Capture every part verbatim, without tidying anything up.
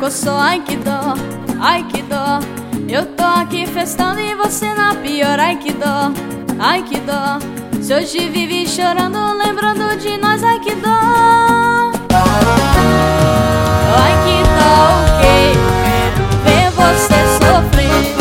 ficou só. Ai que dó, ai que dó. Eu tô aqui festando e você na pior. Ai que dó, ai que dó. Se hoje vive chorando, lembrando de nós. Ai que dó, ai que dó. O que eu quero ver você sofrer.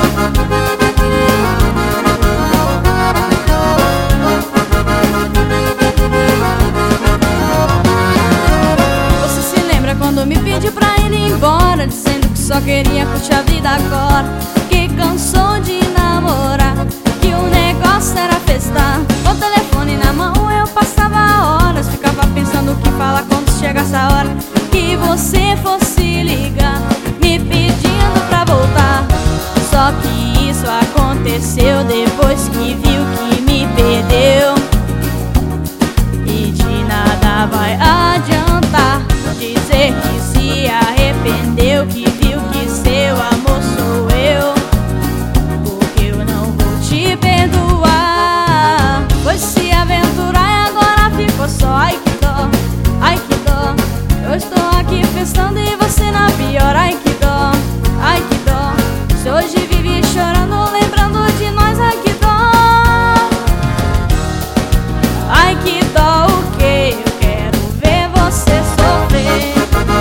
Você se lembra quando me pediu pra ir embora, dizendo que só queria curtir a vida agora, que cansou de namorar, que o negócio era festar. Com o telefone na mão eu passava horas, ficava pensando o que falar quando chegasse a hora que você fosse ligar, me pedindo pra voltar. Só que isso aconteceu depois que viu que me perdeu, e de nada vai adiantar dizer que se arrependeu, que viu que seu amor sou eu, porque eu não vou te perdoar. Foi se aventurar e agora ficou só. Ai que dó, ai que dó. Eu estou aqui festando e você na pior. Ai que dó, ai que dó. Se hoje vive chorando, lembrando de nós. Ai que dó, ai que dó. O que eu quero ver você sofrer.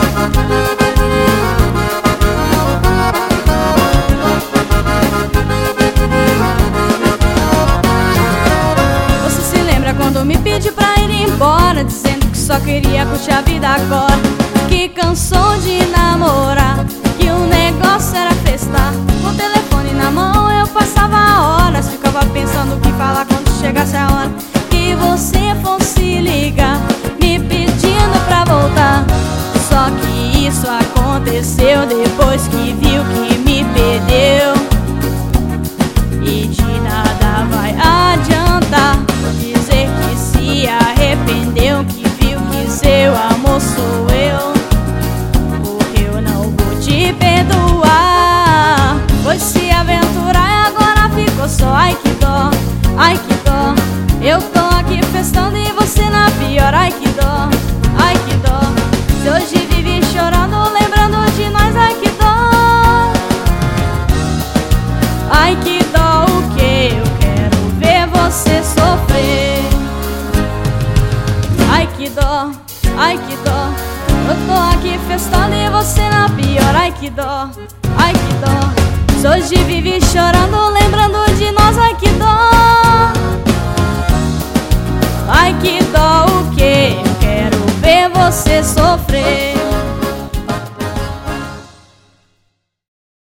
Você se lembra quando me pediu pra ir embora, dizendo que só queria curtir a vida agora, que cansou de namorar, que o negócio era festar. Com o telefone na mão eu passava horas, ficava pensando o que falar quando chegasse a hora que você fosse ligar, me pedindo pra voltar. Só que isso aconteceu depois que viu que me perdeu, e de nada vai adiantar dizer que se arrependeu, que viu que seu amor sou eu, porque eu não vou te perdoar. Foi se aventurar e agora ficou só. Ai que dó, ai que dó. Eu tô aqui festando e você na pior. Ai que dó, ai que dó. Se hoje vive chorando, lembrando de nós. Ai que dó, ai que dó. O que eu quero ver você sofrer. Ai que dó, ai que dó. Eu tô aqui festando e você na pior. Ai que dó, ai que dó. Se hoje vive chorando, lembrando de nós. Ai que dó, ai que dó. O que